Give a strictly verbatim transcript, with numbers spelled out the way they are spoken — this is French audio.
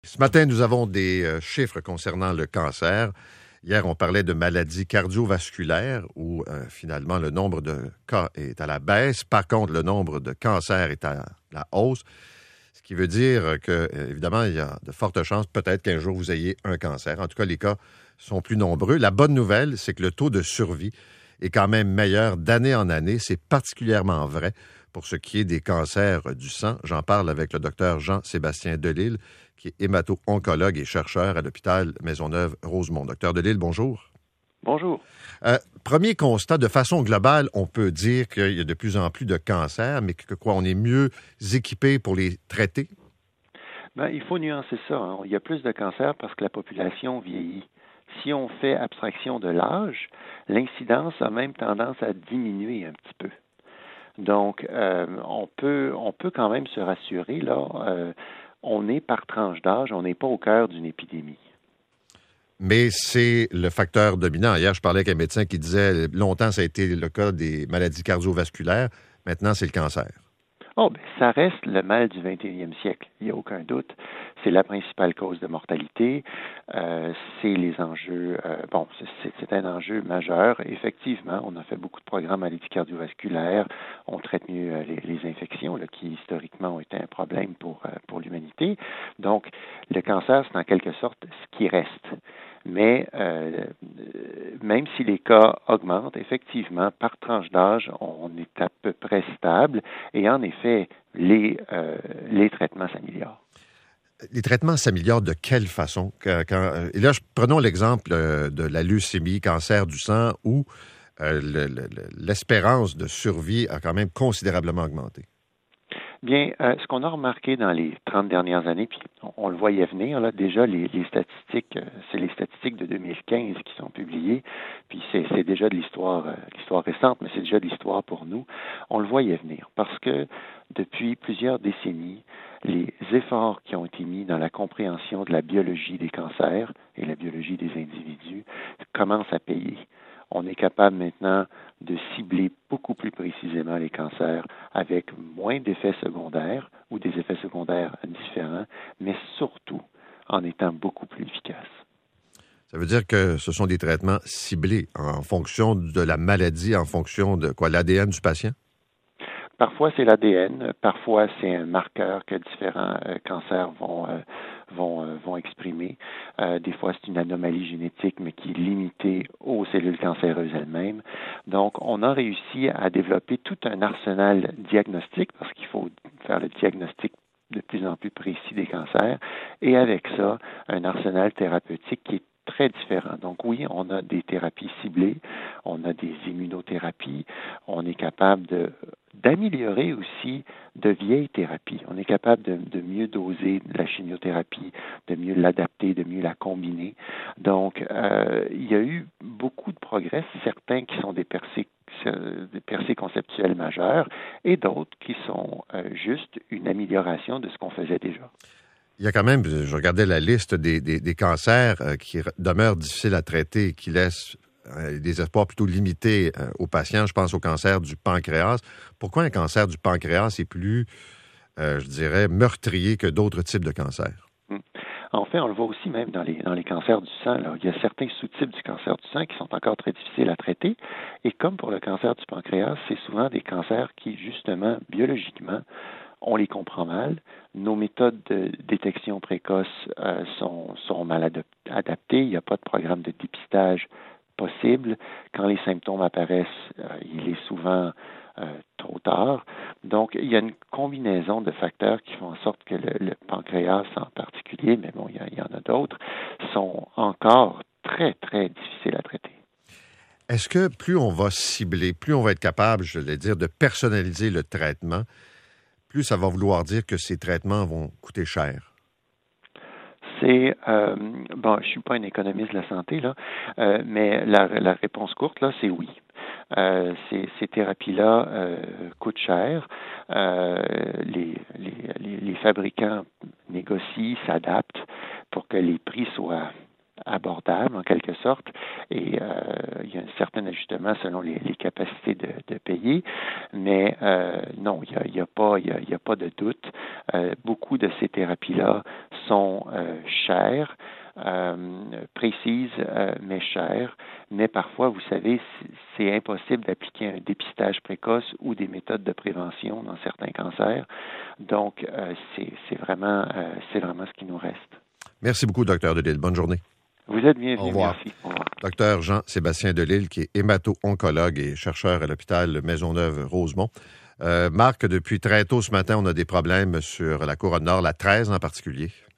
Ce matin, nous avons des euh, chiffres concernant le cancer. Hier, on parlait de maladies cardiovasculaires où euh, finalement le nombre de cas est à la baisse. Par contre, le nombre de cancers est à la hausse. Ce qui veut dire que, euh, évidemment, il y a de fortes chances peut-être qu'un jour vous ayez un cancer. En tout cas, les cas sont plus nombreux. La bonne nouvelle, c'est que le taux de survie est quand même meilleur d'année en année. C'est particulièrement vrai pour ce qui est des cancers du sang. J'en parle avec le docteur Jean-Sébastien Delisle, qui est hémato-oncologue et chercheur à l'hôpital Maisonneuve-Rosemont. Docteur Delisle, bonjour. Bonjour. Euh, premier constat, de façon globale, on peut dire qu'il y a de plus en plus de cancers, mais que quoi, on est mieux équipé pour les traiter? Ben, il faut nuancer ça. Hein. Il y a plus de cancers parce que la population vieillit. Si on fait abstraction de l'âge, l'incidence a même tendance à diminuer un petit peu. Donc, euh, on peut on peut quand même se rassurer, là, euh, on est par tranche d'âge, on n'est pas au cœur d'une épidémie. Mais c'est le facteur dominant. Hier, je parlais avec un médecin qui disait longtemps, ça a été le cas des maladies cardiovasculaires. Maintenant, c'est le cancer. Oh, ben, ça reste le mal du vingt et unième siècle, il n'y a aucun doute. C'est la principale cause de mortalité. Euh, c'est les enjeux, euh, bon, c'est, c'est un enjeu majeur. Effectivement, on a fait beaucoup de programmes maladies cardiovasculaires. On traite mieux euh, les, les infections, là, qui historiquement ont été un problème pour, euh, pour l'humanité. Donc, le cancer, c'est en quelque sorte ce qui reste. Mais euh, même si les cas augmentent, effectivement, par tranche d'âge, on est à peu près stable. Et en effet, les, euh, les traitements s'améliorent. Les traitements s'améliorent de quelle façon? Quand, quand, et là, prenons l'exemple de la leucémie, cancer du sang, où euh, le, le, l'espérance de survie a quand même considérablement augmenté. Bien, euh, ce qu'on a remarqué dans les trente dernières années, puis on, on le voyait venir, là, déjà les, les statistiques, euh, c'est les statistiques de deux mille quinze qui sont publiées, puis c'est, c'est déjà de l'histoire, euh, l'histoire récente, mais c'est déjà de l'histoire pour nous. On le voyait venir parce que depuis plusieurs décennies, les efforts qui ont été mis dans la compréhension de la biologie des cancers et la biologie des individus commencent à payer. On est capable maintenant de cibler beaucoup plus précisément les cancers avec moins d'effets secondaires ou des effets secondaires différents, mais surtout en étant beaucoup plus efficaces. Ça veut dire que ce sont des traitements ciblés en fonction de la maladie, en fonction de quoi, l'A D N du patient? Parfois, c'est l'A D N, parfois, c'est un marqueur que différents euh, cancers vont, euh, vont, euh, vont exprimer. Euh, des fois, c'est une anomalie génétique, mais qui est limitée aux cellules cancéreuses elles-mêmes. Donc, on a réussi à développer tout un arsenal diagnostique, parce qu'il faut faire le diagnostic de plus en plus précis des cancers, et avec ça, un arsenal thérapeutique qui est très différent. Donc oui, on a des thérapies ciblées, on a des immunothérapies, on est capable de d'améliorer aussi de vieilles thérapies. On est capable de, de mieux doser la chimiothérapie, de mieux l'adapter, de mieux la combiner. Donc, euh, il y a eu beaucoup de progrès, certains qui sont des percées, des percées conceptuelles majeures et d'autres qui sont euh, juste une amélioration de ce qu'on faisait déjà. Il y a quand même, je regardais la liste des, des, des cancers euh, qui demeurent difficiles à traiter et qui laissent euh, des espoirs plutôt limités euh, aux patients. Je pense au cancer du pancréas. Pourquoi un cancer du pancréas est plus, euh, je dirais, meurtrier que d'autres types de cancers? En fait, on le voit aussi même dans les, dans les cancers du sang. Là. Il y a certains sous-types du cancer du sang qui sont encore très difficiles à traiter. Et comme pour le cancer du pancréas, c'est souvent des cancers qui, justement, biologiquement, on les comprend mal. Nos méthodes de détection précoce euh, sont, sont mal adop- adaptées. Il n'y a pas de programme de dépistage possible. Quand les symptômes apparaissent, euh, il est souvent euh, trop tard. Donc, il y a une combinaison de facteurs qui font en sorte que le, le pancréas en particulier, mais bon, il y, a, il y en a d'autres, sont encore très, très difficiles à traiter. Est-ce que plus on va cibler, plus on va être capable, je vais dire, de personnaliser le traitement, plus ça va vouloir dire que ces traitements vont coûter cher? C'est, euh, bon, je suis pas un économiste de la santé, là, euh, mais la, la réponse courte, là, c'est oui. Euh, ces, ces thérapies-là euh, coûtent cher. Euh, les, les, les fabricants négocient, s'adaptent pour que les prix soient abordable en quelque sorte, et euh, il y a un certain ajustement selon les, les capacités de, de payer, mais euh, non, il n'y a, il y a, pas, il y a, il y a pas de doute. Euh, beaucoup de ces thérapies-là sont euh, chères, euh, précises, euh, mais chères, mais parfois, vous savez, c'est impossible d'appliquer un dépistage précoce ou des méthodes de prévention dans certains cancers. Donc, euh, c'est, c'est, vraiment, euh, c'est vraiment ce qui nous reste. Merci beaucoup, docteur Delisle. Bonne journée. Vous êtes bienvenu. Au revoir. Merci. Au revoir. Docteur Jean-Sébastien Delisle, qui est hémato-oncologue et chercheur à l'hôpital Maisonneuve-Rosemont. Euh, Marc, depuis très tôt ce matin, on a des problèmes sur la couronne nord, la treize en particulier.